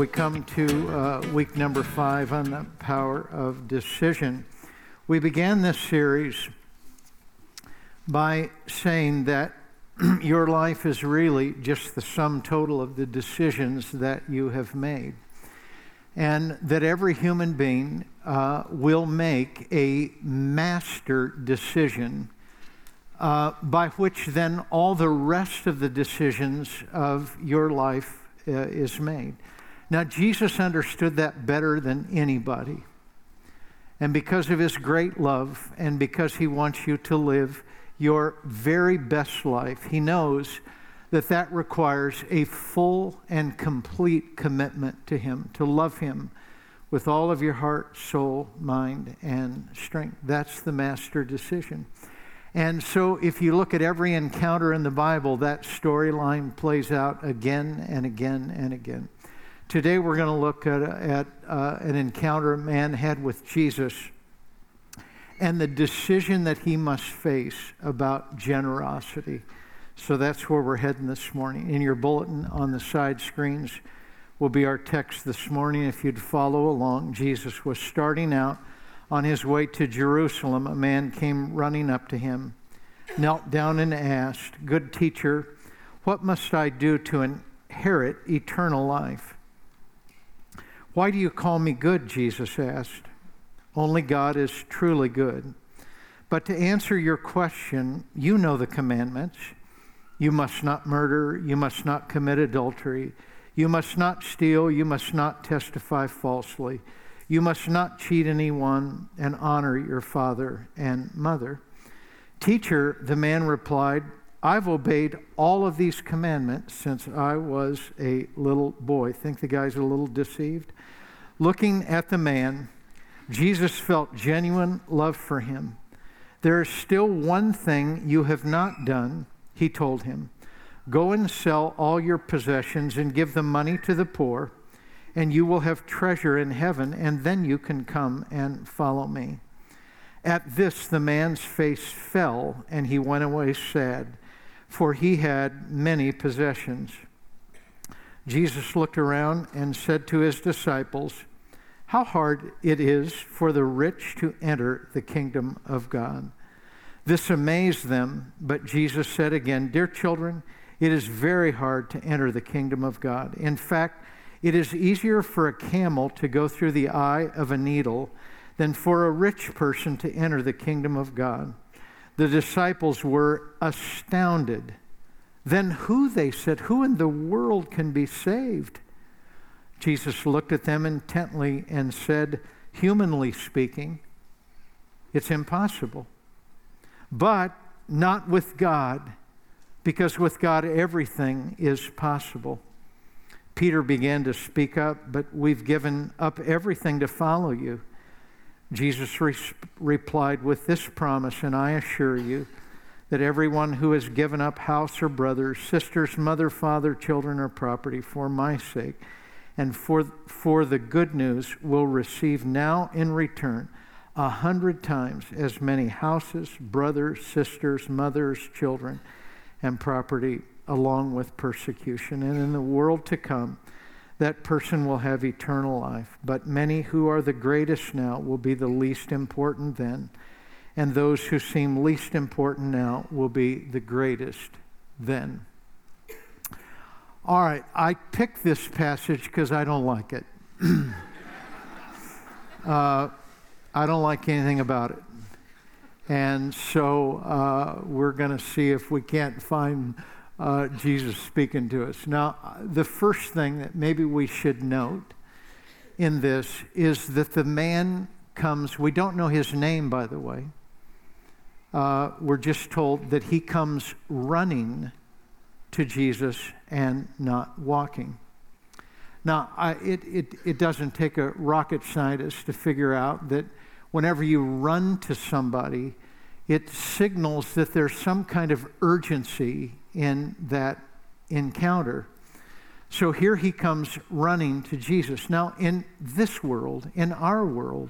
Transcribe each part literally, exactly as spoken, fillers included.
We come to uh, week number five on the power of decision. We began this series by saying that your life is really just the sum total of the decisions that you have made. And that every human being uh, will make a master decision uh, by which then all the rest of the decisions of your life uh, is made. Now, Jesus understood that better than anybody. And because of his great love and because he wants you to live your very best life, he knows that that requires a full and complete commitment to him, to love him with all of your heart, soul, mind, and strength. That's the master decision. And so if you look at every encounter in the Bible, that storyline plays out again and again and again. Today we're going to look at, at uh, an encounter a man had with Jesus and the decision that he must face about generosity. So that's where we're heading this morning. In your bulletin on the side screens will be our text this morning. If you'd follow along, Jesus was starting out on his way to Jerusalem. A man came running up to him, knelt down and asked, "Good teacher, what must I do to inherit eternal life?" "Why do you call me good?" Jesus asked. "Only God is truly good. But to answer your question, you know the commandments. You must not murder. You must not commit adultery. You must not steal. You must not testify falsely. You must not cheat anyone, and honor your father and mother." "Teacher," the man replied, "I've obeyed all of these commandments since I was a little boy." Think the guy's a little deceived? Looking at the man, Jesus felt genuine love for him. "There is still one thing you have not done," he told him. "Go and sell all your possessions and give the money to the poor, and you will have treasure in heaven, and then you can come and follow me." At this, the man's face fell, and he went away sad, for he had many possessions. Jesus looked around and said to his disciples, "How hard it is for the rich to enter the kingdom of God." This amazed them, but Jesus said again, "Dear children, it is very hard to enter the kingdom of God. In fact, it is easier for a camel to go through the eye of a needle than for a rich person to enter the kingdom of God." The disciples were astounded. "Then who," they said, "who in the world can be saved?" Jesus looked at them intently and said, "Humanly speaking, it's impossible. But not with God, because with God everything is possible." Peter began to speak up, "But we've given up everything to follow you." Jesus re- replied with this promise, "And I assure you that everyone who has given up house or brothers, sisters, mother, father, children, or property for my sake and for, for the good news will receive now in return a hundred times as many houses, brothers, sisters, mothers, children, and property, along with persecution. And in the world to come, that person will have eternal life. But many who are the greatest now will be the least important then. And those who seem least important now will be the greatest then. All right, I picked this passage because I don't like it. uh, I don't like anything about it. And so uh, we're going to see if we can't find uh, Jesus speaking to us. Now, the first thing that maybe we should note in this is that the man comes, we don't know his name, by the way. Uh, we're just told that he comes running to Jesus and not walking. Now, I, it, it, it doesn't take a rocket scientist to figure out that whenever you run to somebody, it signals that there's some kind of urgency in that encounter. So here he comes running to Jesus. Now, in this world, in our world,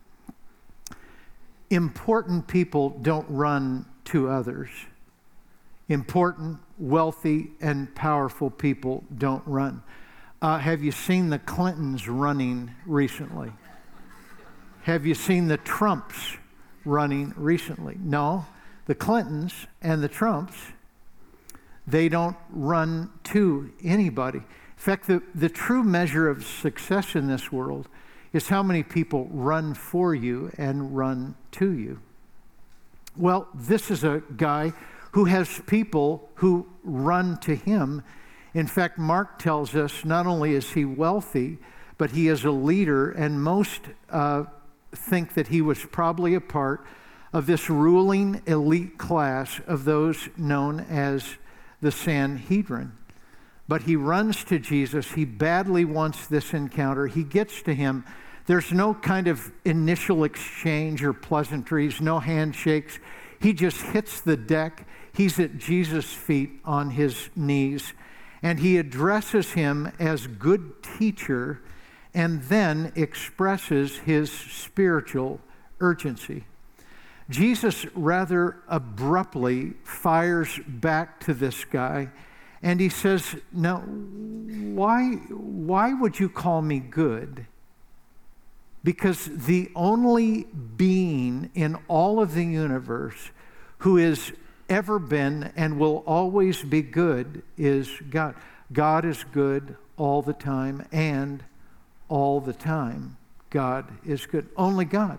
important people don't run to others. Important, wealthy, and powerful people don't run. Uh, have you seen the Clintons running recently? Have you seen the Trumps running recently? No. The Clintons and the Trumps, they don't run to anybody. In fact, the, the true measure of success in this world is how many people run for you and run to you. Well, this is a guy who has people who run to him. In fact, Mark tells us not only is he wealthy, but he is a leader, and most uh, think that he was probably a part of this ruling elite class of those known as the Sanhedrin. But he runs to Jesus. He badly wants this encounter. He gets to him. There's no kind of initial exchange or pleasantries, no handshakes. He just hits the deck. He's at Jesus' feet on his knees, and he addresses him as good teacher and then expresses his spiritual urgency. Jesus rather abruptly fires back to this guy, and he says, now, why, why would you call me good? Because the only being in all of the universe who has ever been and will always be good is God. God is good all the time, and all the time God is good. Only God.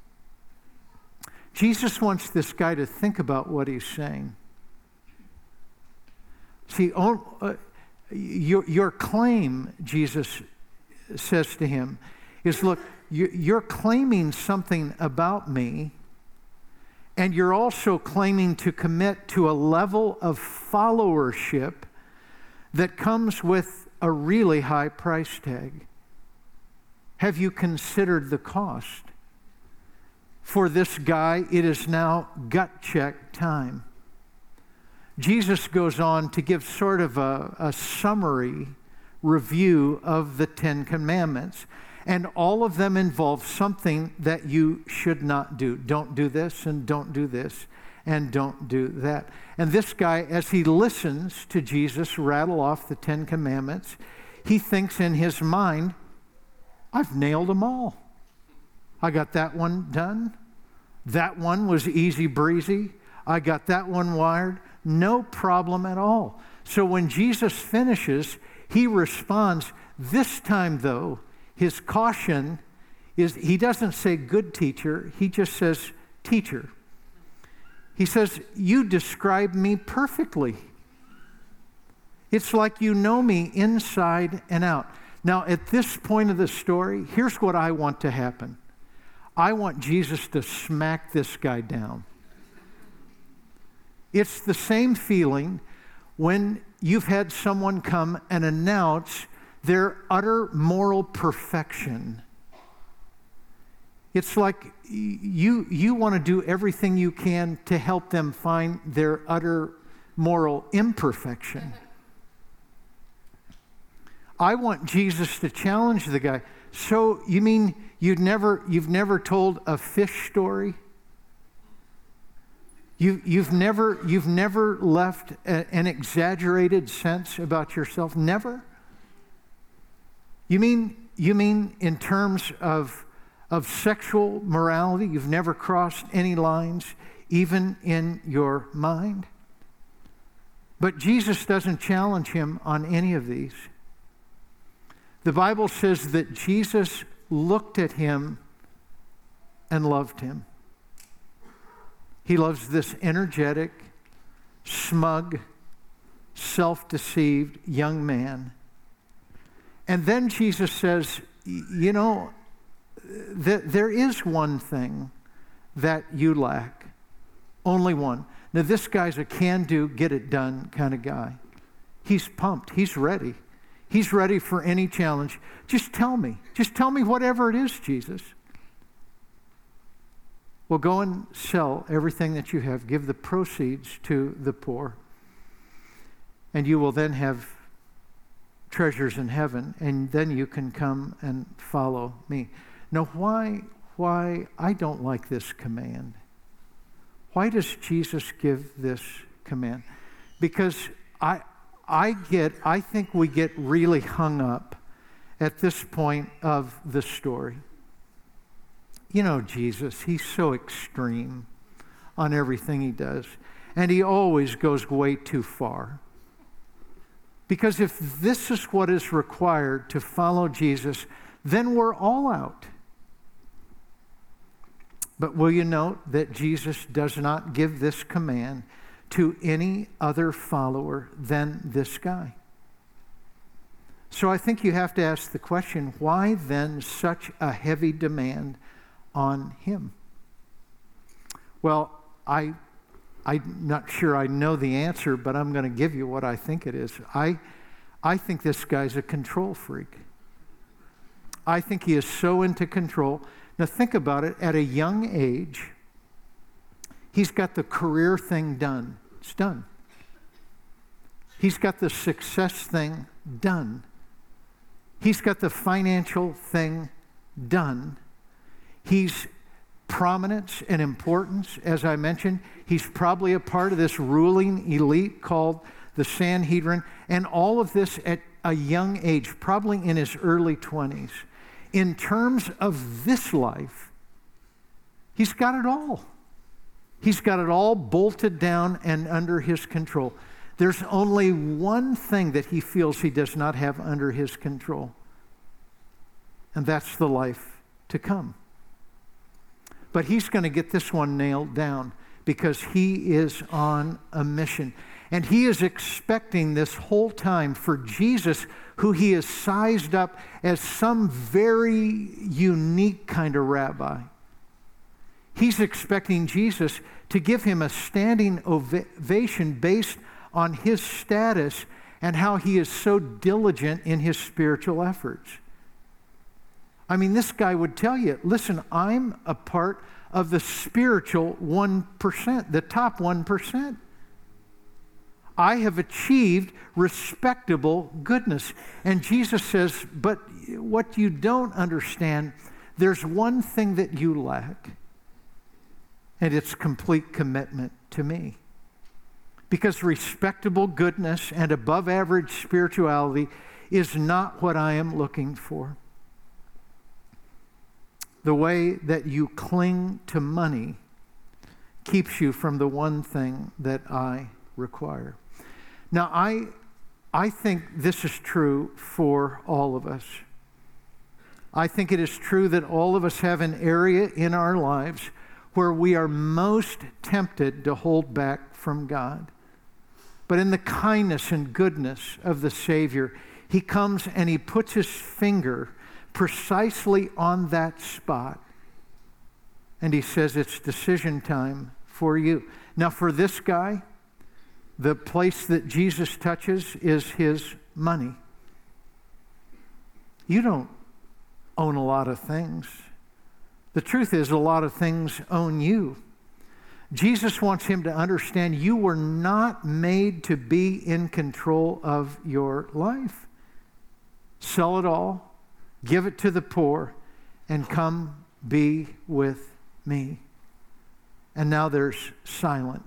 Jesus wants this guy to think about what he's saying. See, uh, your, your claim, Jesus says to him, is, look, you're claiming something about me, and you're also claiming to commit to a level of followership that comes with a really high price tag. Have you considered the cost? For this guy, it is now gut check time. Jesus goes on to give sort of a, a summary review of the Ten Commandments. And all of them involve something that you should not do. Don't do this, and don't do this, and don't do that. And this guy, as he listens to Jesus rattle off the Ten Commandments, he thinks in his mind, I've nailed them all. I got that one done. That one was easy breezy. I got that one wired. No problem at all. So when Jesus finishes, he responds. This time, though, his caution is, he doesn't say good teacher, he just says teacher. He says, you describe me perfectly. It's like you know me inside and out. Now, at this point of the story, here's what I want to happen. I want Jesus to smack this guy down. It's the same feeling when you've had someone come and announce their utter moral perfection. It's like you, you want to do everything you can to help them find their utter moral imperfection. I want Jesus to challenge the guy. So you mean you've never, you've never told a fish story? You, you've never, you've never left a, an exaggerated sense about yourself? Never? You mean, you mean in terms of, of sexual morality, you've never crossed any lines, even in your mind? But Jesus doesn't challenge him on any of these. The Bible says that Jesus looked at him and loved him. He loves this energetic, smug, self-deceived young man. And then Jesus says, you know, th- there is one thing that you lack. Only one. Now, this guy's a can-do, get-it-done kind of guy. He's pumped. He's ready. He's ready for any challenge. Just tell me. Just tell me whatever it is, Jesus. Well, go and sell everything that you have. Give the proceeds to the poor. And you will then have treasures in heaven, and then you can come and follow me. Now, why, why I don't like this command? Why does Jesus give this command? Because I, I get, I think we get really hung up at this point of the story. You know, Jesus, he's so extreme on everything he does. And he always goes way too far. Because if this is what is required to follow Jesus, then we're all out. But will you note that Jesus does not give this command to any other follower than this guy? So I think you have to ask the question, why then such a heavy demand on him? Well, I, I'm not sure I know the answer, but I'm going to give you what I think it is. I, I think this guy's a control freak. I think he is so into control. Now think about it. At a young age, he's got the career thing done. It's done. He's got the success thing done. He's got the financial thing done. He's prominence and importance, as I mentioned. He's probably a part of this ruling elite called the Sanhedrin, and all of this at a young age, probably in his early twenties. In terms of this life, he's got it all. He's got it all bolted down and under his control. There's only one thing that he feels he does not have under his control, and that's the life to come. But he's going to get this one nailed down because he is on a mission. And he is expecting this whole time for Jesus, who he has sized up as some very unique kind of rabbi. He's expecting Jesus to give him a standing ovation based on his status and how he is so diligent in his spiritual efforts. I mean, this guy would tell you, listen, I'm a part of the spiritual one percent, the top one percent. I have achieved respectable goodness. And Jesus says, but what you don't understand, there's one thing that you lack, and it's complete commitment to me. Because respectable goodness and above average spirituality is not what I am looking for. The way that you cling to money keeps you from the one thing that I require. Now, I, I think this is true for all of us. I think it is true that all of us have an area in our lives where we are most tempted to hold back from God. But in the kindness and goodness of the Savior, he comes and he puts his finger precisely on that spot. And he says, it's decision time for you. Now, for this guy, the place that Jesus touches is his money. You don't own a lot of things. The truth is, a lot of things own you. Jesus wants him to understand you were not made to be in control of your life. Sell it all, give it to the poor, and come be with me. And now there's silence.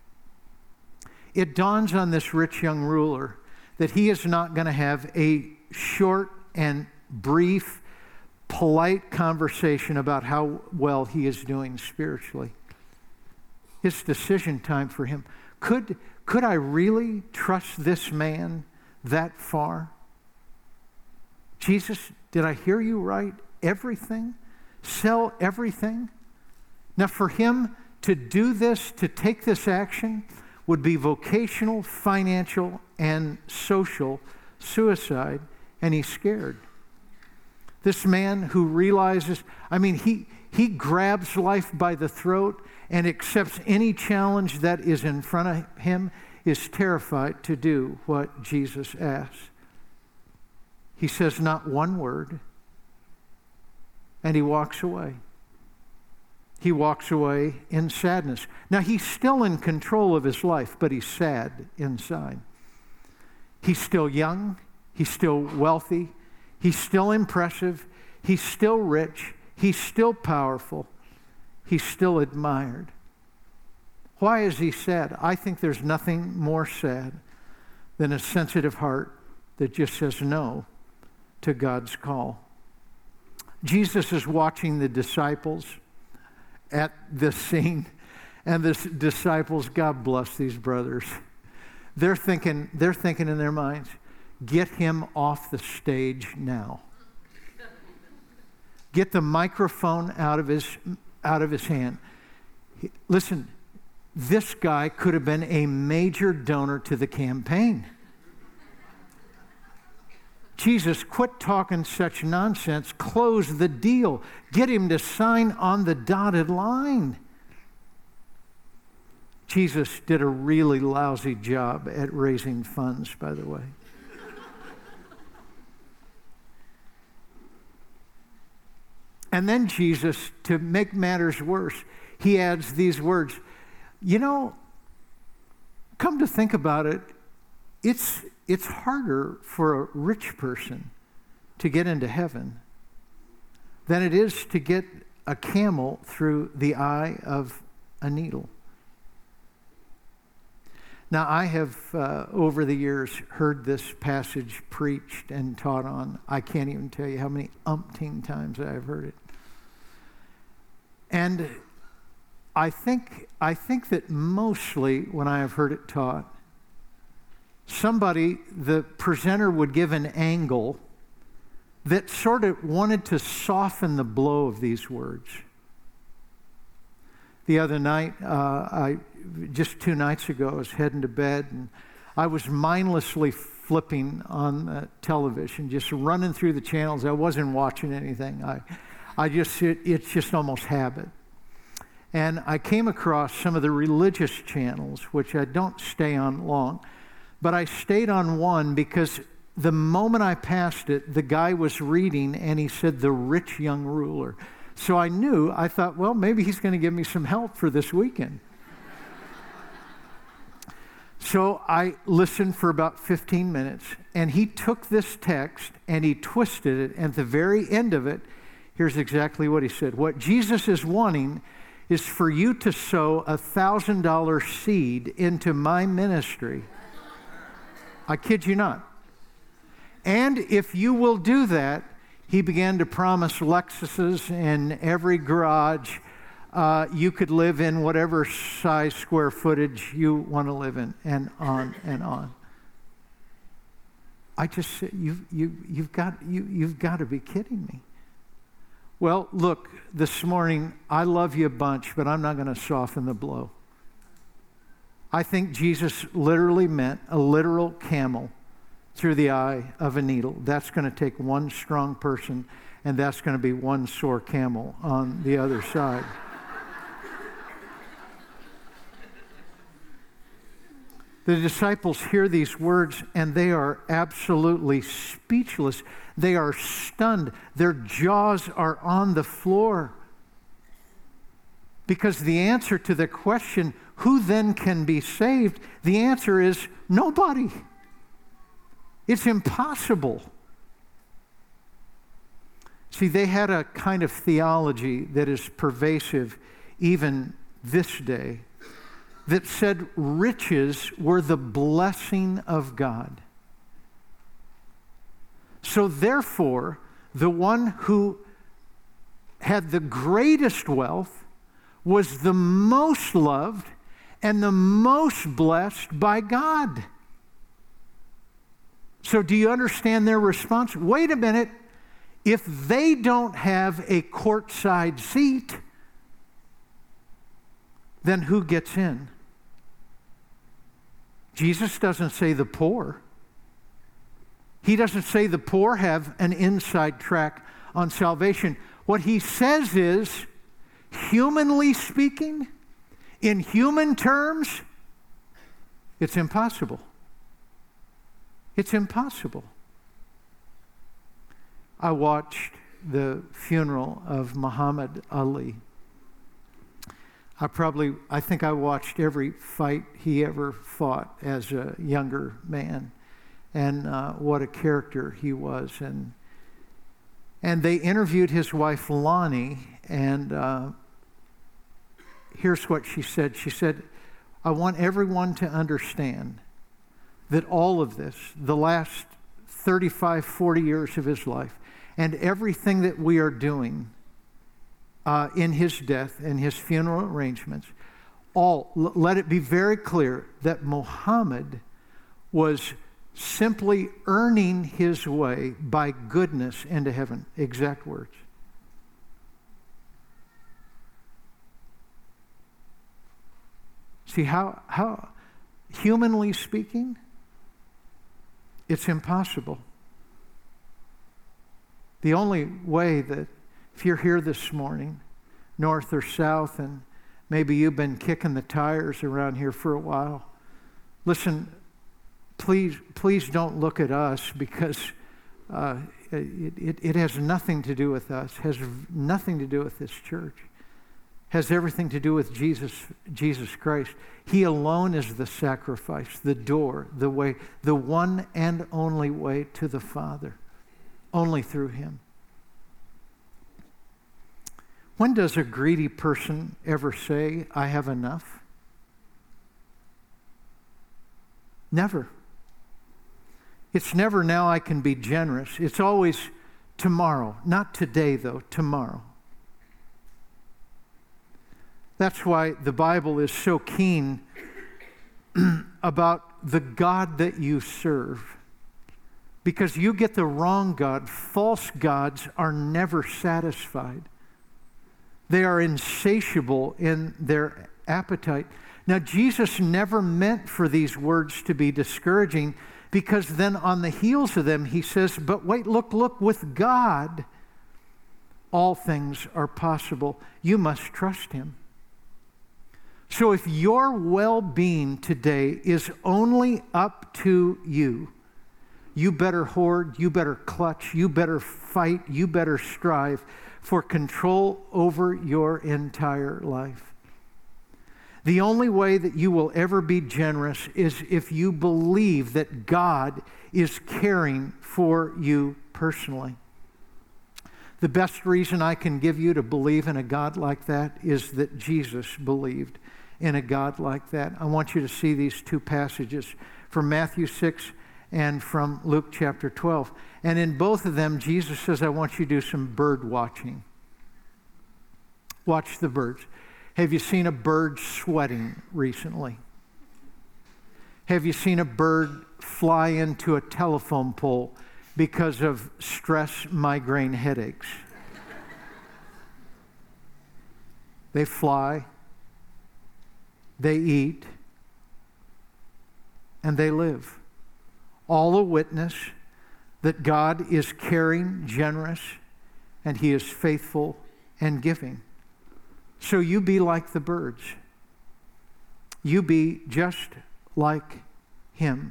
It dawns on this rich young ruler that he is not going to have a short and brief, polite conversation about how well he is doing spiritually. It's decision time for him. Could, could I really trust this man that far? Jesus, did I hear you right? Everything? Sell everything? Now, for him to do this, to take this action, would be vocational, financial, and social suicide, and he's scared. This man who realizes, I mean, he, he grabs life by the throat and accepts any challenge that is in front of him, is terrified to do what Jesus asks. He says not one word, and he walks away. He walks away in sadness. Now, he's still in control of his life, but he's sad inside. He's still young. He's still wealthy. He's still impressive. He's still rich. He's still powerful. He's still admired. Why is he sad? I think there's nothing more sad than a sensitive heart that just says no to God's call. Jesus is watching the disciples at this scene, and the disciples, God bless these brothers, they're thinking, they're thinking in their minds, get him off the stage now. Get the microphone out of his, out of his hand. He, listen, this guy could have been a major donor to the campaign. Jesus, quit talking such nonsense. Close the deal. Get him to sign on the dotted line. Jesus did a really lousy job at raising funds, by the way. And then Jesus, to make matters worse, he adds these words. You know, come to think about it, it's it's harder for a rich person to get into heaven than it is to get a camel through the eye of a needle. Now, I have, uh, over the years, heard this passage preached and taught on. I can't even tell you how many umpteen times I've heard it. And I think, I think that mostly when I have heard it taught, somebody, the presenter would give an angle that sort of wanted to soften the blow of these words. The other night, uh, I just two nights ago, I was heading to bed, and I was mindlessly flipping on the television, just running through the channels. I wasn't watching anything. I, I just it, it's just almost habit. And I came across some of the religious channels, which I don't stay on long, but I stayed on one because the moment I passed it, the guy was reading, and he said, "The rich young ruler." So I knew, I thought, well, maybe he's going to give me some help for this weekend. So I listened for about fifteen minutes, and he took this text and he twisted it. And at the very end of it, here's exactly what he said. What Jesus is wanting is for you to sow a one thousand dollars seed into my ministry. I kid you not. And if you will do that, he began to promise Lexuses in every garage. Uh, you could live in whatever size square footage you want to live in, and on and on. I just said, you, you, you've got, you, you've got to be kidding me. Well, look, this morning, I love you a bunch, but I'm not going to soften the blow. I think Jesus literally meant a literal camel through the eye of a needle. That's going to take one strong person, and that's going to be one sore camel on the other side. The disciples hear these words, and they are absolutely speechless. They are stunned. Their jaws are on the floor. Because the answer to the question, who then can be saved? The answer is nobody. It's impossible. See, they had a kind of theology that is pervasive even this day that said riches were the blessing of God. So therefore, the one who had the greatest wealth was the most loved and the most blessed by God. So do you understand their response? Wait a minute. If they don't have a courtside seat, then who gets in? Jesus doesn't say the poor. He doesn't say the poor have an inside track on salvation. What he says is, humanly speaking, in human terms, it's impossible. It's impossible. I watched the funeral of Muhammad Ali. I probably, I think I watched every fight he ever fought as a younger man, and uh, what a character he was. And and they interviewed his wife Lonnie, and uh, here's what she said. She said, "I want everyone to understand that all of this, the last thirty-five, forty years of his life, and everything that we are doing uh, in his death and his funeral arrangements, all, l- let it be very clear that Muhammad was simply earning his way by goodness into heaven. Exact words. See, how, how, humanly speaking, it's impossible. The only way that, if you're here this morning, north or south, and maybe you've been kicking the tires around here for a while, listen, please, please don't look at us, because uh, it, it, it has nothing to do with us, has nothing to do with this church. Has everything to do with Jesus, Jesus Christ. He alone is the sacrifice, the door, the way, the one and only way to the Father. Only through him. When does a greedy person ever say, I have enough? Never. It's never, now I can be generous. It's always tomorrow. Not today, though, tomorrow. That's why the Bible is so keen about the God that you serve. Because you get the wrong God. False gods are never satisfied. They are insatiable in their appetite. Now, Jesus never meant for these words to be discouraging, because then on the heels of them, he says, but wait, look, look, with God, all things are possible. You must trust him. So if your well-being today is only up to you, you better hoard, you better clutch, you better fight, you better strive for control over your entire life. The only way that you will ever be generous is if you believe that God is caring for you personally. The best reason I can give you to believe in a God like that is that Jesus believed in a God like that. I want you to see these two passages from Matthew six and from Luke chapter twelve. And in both of them, Jesus says, I want you to do some bird watching. Watch the birds. Have you seen a bird sweating recently? Have you seen a bird fly into a telephone pole because of stress, migraine, headaches? They fly, they eat, and they live. All a witness that God is caring, generous, and he is faithful and giving. So you be like the birds. You be just like him.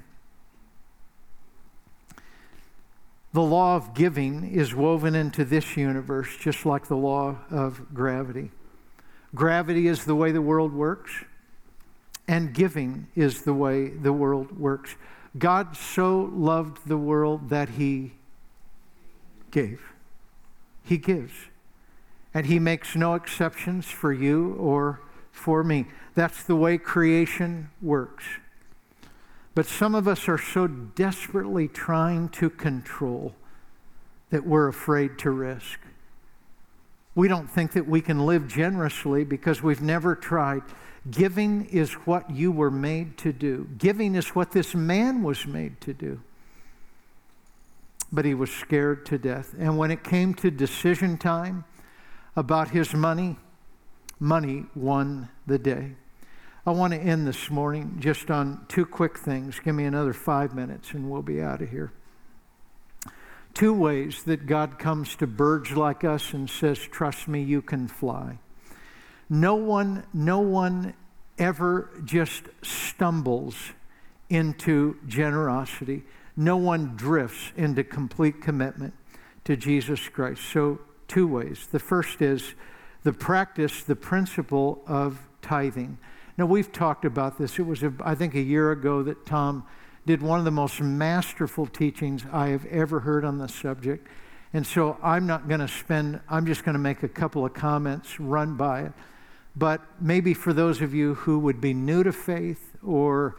The law of giving is woven into this universe just like the law of gravity. Gravity is the way the world works, and giving is the way the world works. God so loved the world that he gave. He gives. And he makes no exceptions for you or for me. That's the way creation works. But some of us are so desperately trying to control that we're afraid to risk. We don't think that we can live generously because we've never tried. Giving is what you were made to do. Giving is what this man was made to do. But he was scared to death. And when it came to decision time about his money, money won the day. I want to end this morning just on two quick things. Give me another five minutes and we'll be out of here. Two ways that God comes to birds like us and says, trust me, you can fly. No one, no one ever just stumbles into generosity. No one drifts into complete commitment to Jesus Christ. So two ways. The first is the practice, the principle of tithing. Now, we've talked about this. It was, a, I think, a year ago that Tom did one of the most masterful teachings I have ever heard on the subject. And so I'm not going to spend, I'm just going to make a couple of comments, run by it. But maybe for those of you who would be new to faith or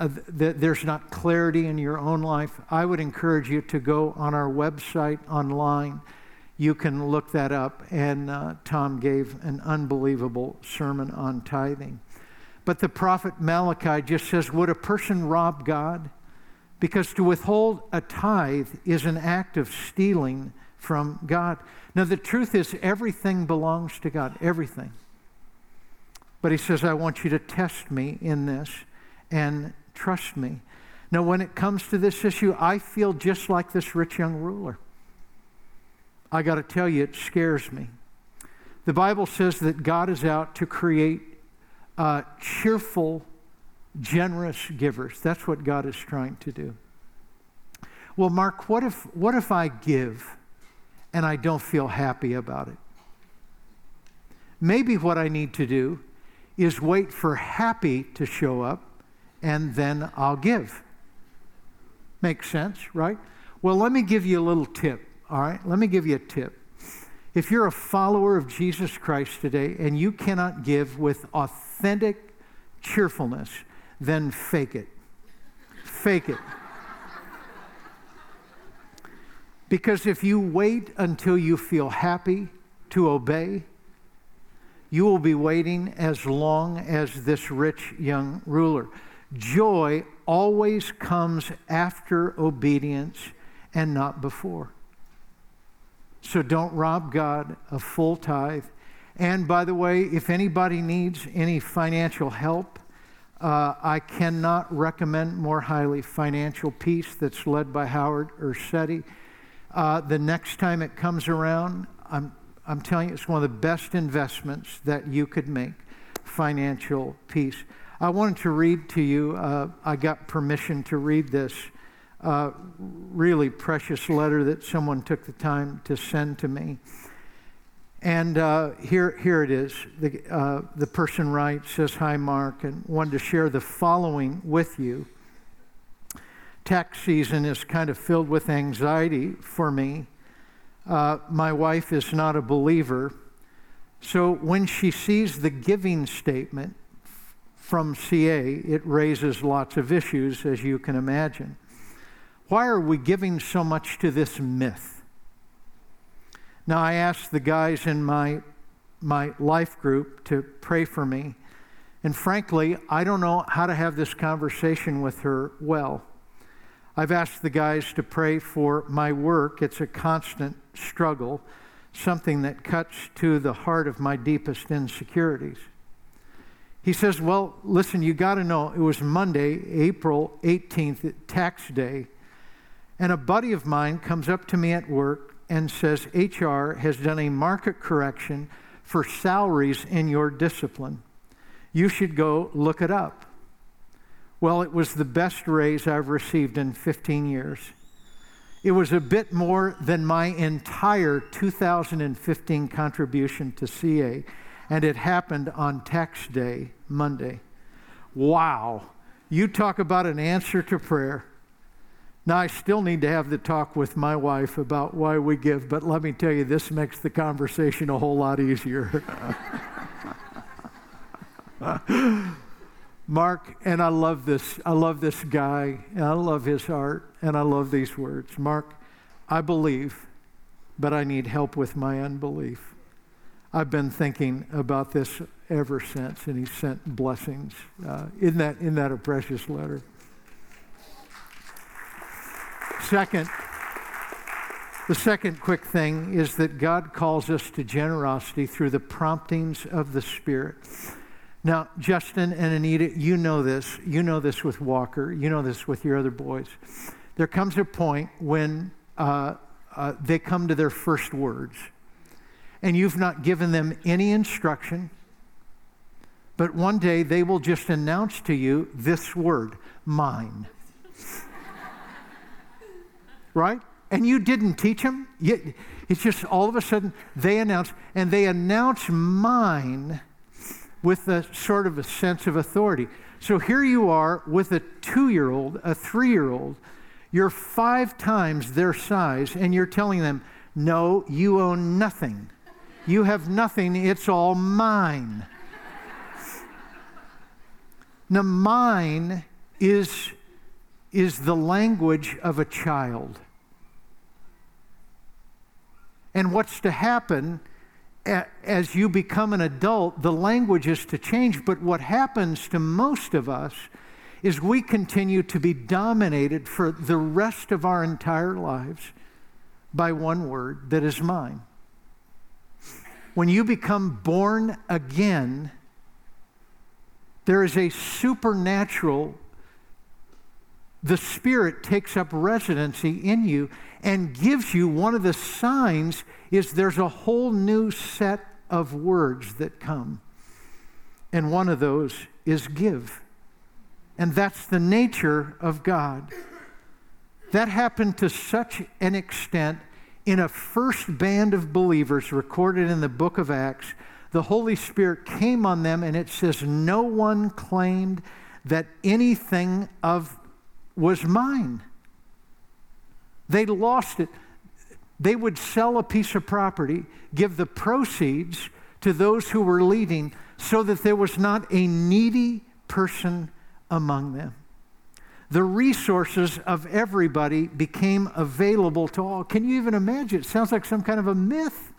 uh, th- there's not clarity in your own life, I would encourage you to go on our website online. You can look that up, and uh, Tom gave an unbelievable sermon on tithing. But the prophet Malachi just says, would a person rob God? Because to withhold a tithe is an act of stealing from God. Now, the truth is, everything belongs to God, everything. But he says, I want you to test me in this and trust me. Now, when it comes to this issue, I feel just like this rich young ruler. I got to tell you, it scares me. The Bible says that God is out to create uh, cheerful, generous givers. That's what God is trying to do. Well, Mark, what if what if I give and I don't feel happy about it? Maybe what I need to do is wait for happy to show up, and then I'll give. Makes sense, right? Well, let me give you a little tip, all right? Let me give you a tip. If you're a follower of Jesus Christ today and you cannot give with authentic cheerfulness, then fake it. Fake it. Because if you wait until you feel happy to obey, you will be waiting as long as this rich young ruler. Joy always comes after obedience and not before. So don't rob God of full tithe. And by the way, if anybody needs any financial help, uh, I cannot recommend more highly Financial Peace that's led by Howard Ursetti. Uh, the next time it comes around, I'm, I'm telling you, it's one of the best investments that you could make, Financial Peace. I wanted to read to you, uh, I got permission to read this uh, really precious letter that someone took the time to send to me. And uh, here, here it is. The, uh, the person writes, says, hi, Mark, and wanted to share the following with you. Tax season is kind of filled with anxiety for me. Uh, my wife is not a believer, so when she sees the giving statement from C A, it raises lots of issues, as you can imagine. Why are we giving so much to this myth? Now, I asked the guys in my, my life group to pray for me, and frankly, I don't know how to have this conversation with her well. I've asked the guys to pray for my work. It's a constant struggle, something that cuts to the heart of my deepest insecurities. He says, well, listen, you got to know, it was Monday, April eighteenth, tax day, and a buddy of mine comes up to me at work and says, H R has done a market correction for salaries in your discipline. You should go look it up. Well, it was the best raise I've received in fifteen years. It was a bit more than my entire two thousand fifteen contribution to C A, and it happened on tax day, Monday. Wow. You talk about an answer to prayer. Now, I still need to have the talk with my wife about why we give, but let me tell you, this makes the conversation a whole lot easier. Mark, and I love this, I love this guy, and I love his heart, and I love these words. Mark, I believe, but I need help with my unbelief. I've been thinking about this ever since, and he sent blessings. Uh, isn't that, isn't that a precious letter? Second, the second quick thing is that God calls us to generosity through the promptings of the Spirit. Now, Justin and Anita, you know this. You know this with Walker. You know this with your other boys. There comes a point when uh, uh, they come to their first words, and you've not given them any instruction, but one day they will just announce to you this word, mine. Right? And you didn't teach them. It's just all of a sudden they announce, and they announce mine with a sort of a sense of authority. So here you are with a two-year-old, a three-year-old. You're five times their size, and you're telling them, no, you own nothing. You have nothing. It's all mine. Now, mine is, is the language of a child. And what's to happen as you become an adult, the language is to change. But what happens to most of us is we continue to be dominated for the rest of our entire lives by one word that is mine. When you become born again, there is a supernatural, the Spirit takes up residency in you and gives you, one of the signs is there's a whole new set of words that come. And one of those is give. And that's the nature of God. That happened to such an extent in a first band of believers recorded in the book of Acts. The Holy Spirit came on them, and it says no one claimed that anything of was mine. They lost it. They would sell a piece of property, give the proceeds to those who were leading, so that there was not a needy person among them. The resources of everybody became available to all. Can you even imagine? It sounds like some kind of a myth.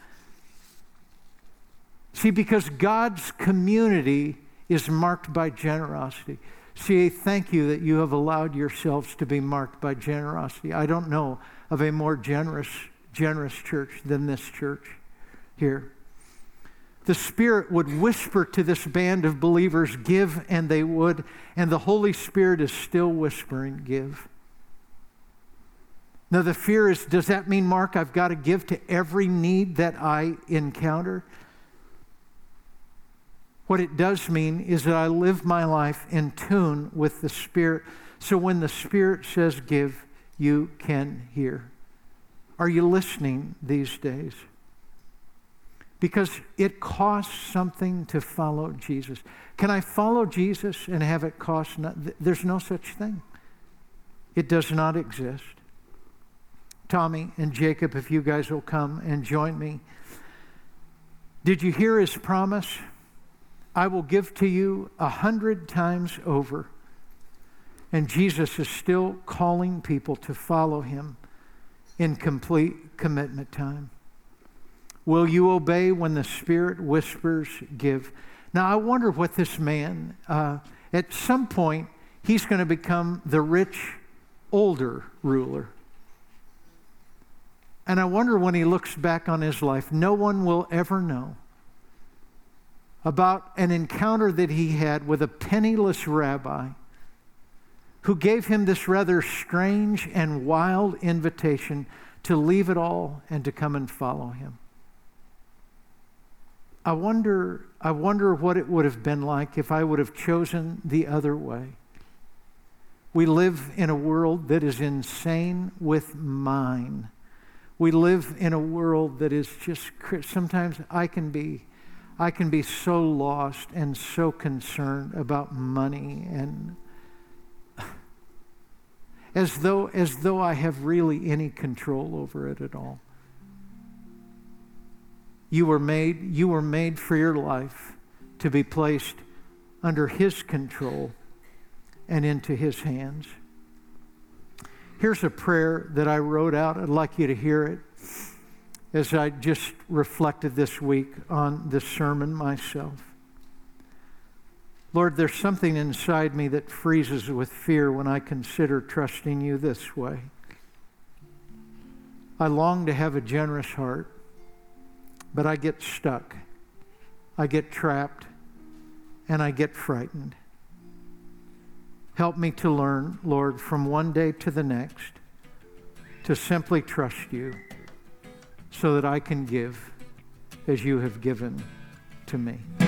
See, because God's community is marked by generosity. C A, thank you that you have allowed yourselves to be marked by generosity. I don't know of a more generous, generous church than this church here. The Spirit would whisper to this band of believers, give, and they would. And the Holy Spirit is still whispering, give. Now the fear is, does that mean, Mark, I've got to give to every need that I encounter? What it does mean is that I live my life in tune with the Spirit. So when the Spirit says give, you can hear. Are you listening these days? Because it costs something to follow Jesus. Can I follow Jesus and have it cost nothing? There's no such thing. It does not exist. Tommy and Jacob, if you guys will come and join me. Did you hear his promise? I will give to you a hundred times over. And Jesus is still calling people to follow him in complete commitment time. Will you obey when the Spirit whispers, give? Now, I wonder what this man, uh, at some point, he's going to become the rich, older ruler. And I wonder when he looks back on his life, no one will ever know about an encounter that he had with a penniless rabbi who gave him this rather strange and wild invitation to leave it all and to come and follow him. I wonder, I wonder what it would have been like if I would have chosen the other way. We live in a world that is insane with mine. We live in a world that is just, sometimes I can be, I can be so lost and so concerned about money, and as though, as though I have really any control over it at all. You were made, you were made for your life to be placed under his control and into his hands. Here's a prayer that I wrote out. I'd like you to hear it as I just reflected this week on this sermon myself. Lord, there's something inside me that freezes with fear when I consider trusting you this way. I long to have a generous heart, but I get stuck, I get trapped, and I get frightened. Help me to learn, Lord, from one day to the next, to simply trust you so that I can give as you have given to me.